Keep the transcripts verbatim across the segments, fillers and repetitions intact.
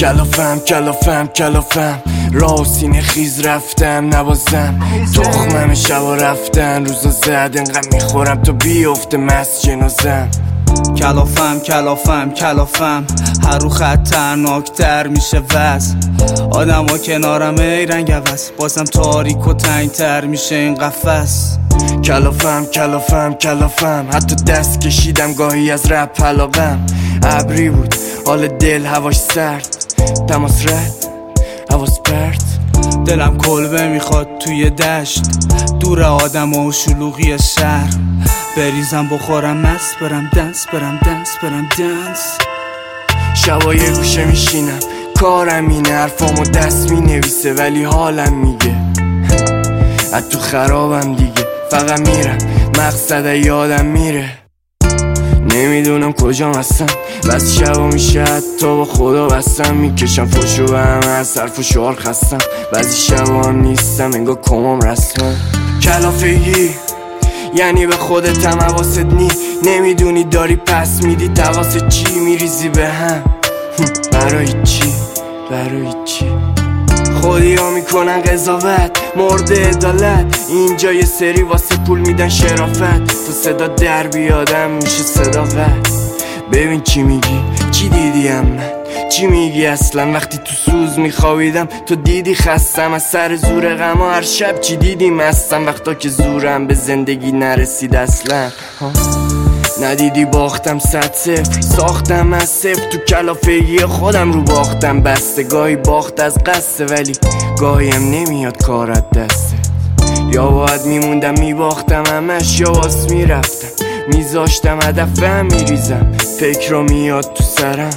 کلافم کلافم کلافم راه و سینه خیز رفتم نوازم تخمم شبا رفتن روزا زد انقدر میخورم تا بیفته مست جنازم کلافم کلافم کلافم هر رو خطرناکتر میشه وز آدم ها کنارم ای رنگ عوض بازم تاریک و تنگتر میشه این قفس کلافم کلافم کلافم حتی دست کشیدم گاهی از رپ علاقم ابری بود حال دل هواش سرد تماس رد حواس پرت دلم کلبه میخواد توی دشت دور آدم و شلوغی شهر بریزم بخورم مست برم دنس برم دنس برم دنس شبا یه گوشه میشینم کارم اینه حرفامو دست مینویسه ولی حالم میگه از تو خرابم دیگه فقط میرم مقصد یادم میره نمیدونم کجام هستم بس شبا میشه حتی با خدا بستم میکشم فشو به همه از صرف و شعار خستم بعضی شبا هم نیستم انگاه کمام رسمم کلافگی یعنی به خودت هم حواست نی نمیدونی داری پس میدی تواست چی میریزی به هم برای چی برای چی خودی ها میکنن قضاوت مورد عدالت اینجا یه سری واسه پول میدن شرافت تو صدا در بیادم میشه صداقت ببین چی میگی چی دیدی هم من چی میگی اصلا وقتی تو سوز میخوابیدم تو دیدی خستم از سر زور غم و هر شب چی دیدی مستم وقتا که زورم به زندگی نرسید اصلا ندیدی باختم صد صفر ساختم از صفر تو کلافگی خودم رو باختم بسته گاهی باخت از قصه ولی گاهی هم نمیاد کارت دسته یا باید میموندم میباختم همش یا واس میرفتم میذاشتم هدف هم میریزم فکر رو میاد تو سرم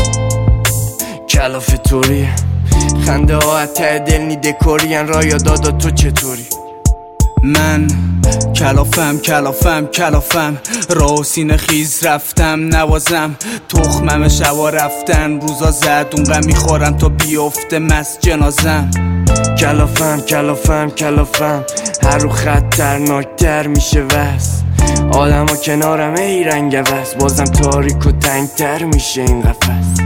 کلاف طوریه خنده ها حتی دل نی دکورین را یا دادا تو چطوری من کلافم کلافم کلافم راه و سینه خیز رفتم نوازم تخمم شبا رفتن روزا زد اونقدر میخورم تا بیفته مست جنازم کلافم کلافم کلافم هر رو خطرناکتر میشه وز آدم ها کنارم ای رنگ عوض بازم تاریک و تنگتر میشه این قفس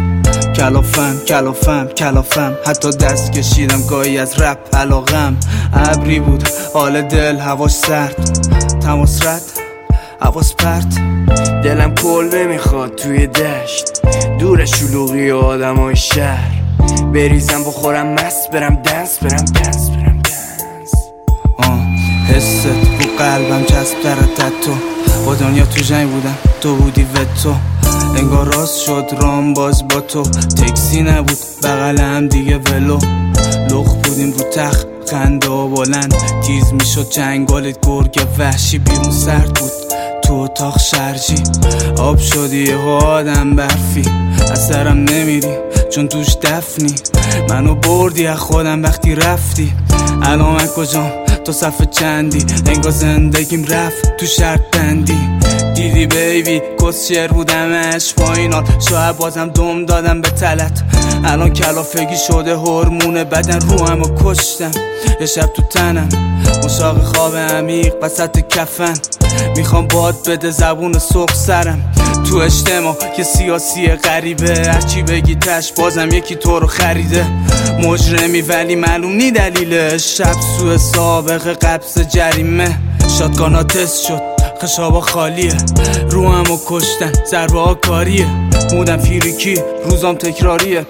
کلافم کلافم کلافم حتی دست کشیدم گاهی از رپ علاقم ابری بود حال دل هواش سرد تماس رد حواس پرت دلم کلبه میخواد توی دشت دور شلوغی و آدم های شهر بریزم بخورم مست برم دنس برم دنس برم دنس آه حست رو قلبم چسب درد تو با دنیا تو جنگ بودم تو بودی و تو انگار راست شد رام باز با تو تکسی نبود بغلم دیگه ولو لخ بودیم رو تخت خنده و بلند تیز میشد جنگالت گرگ وحشی بیرون سرد بود تو اتاق شرجی آب شدی یه آدم برفی از سرم نمیری چون توش دفنی منو بردی از خودم وقتی رفتی الان من کجام تو صفحه چندی انگار زندگیم رفت تو شرط بندی دیدی بیبی کسیر بودمش پایینال شاید بازم دم دادم به تلت الان کلافگی شده هورمون بدن رو همو کشتم یه شب تو تنم مشاق خواب عمیق وسط کفن میخوام باد بده زبون سرخ سرم تو اجتماع یه سیاسی غریبه هرچی بگی تش بازم یکی تو رو خریده مجرمی ولی معلوم نی دلیلش شب سوء سابق قبض جریمه شاتگانا تست شد خشابا خالیه رو همو کشتن ضربه ها کاریه مودم فیریکی روزام تکراریه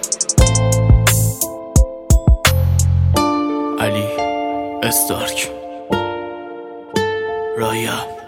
علی استارک رایا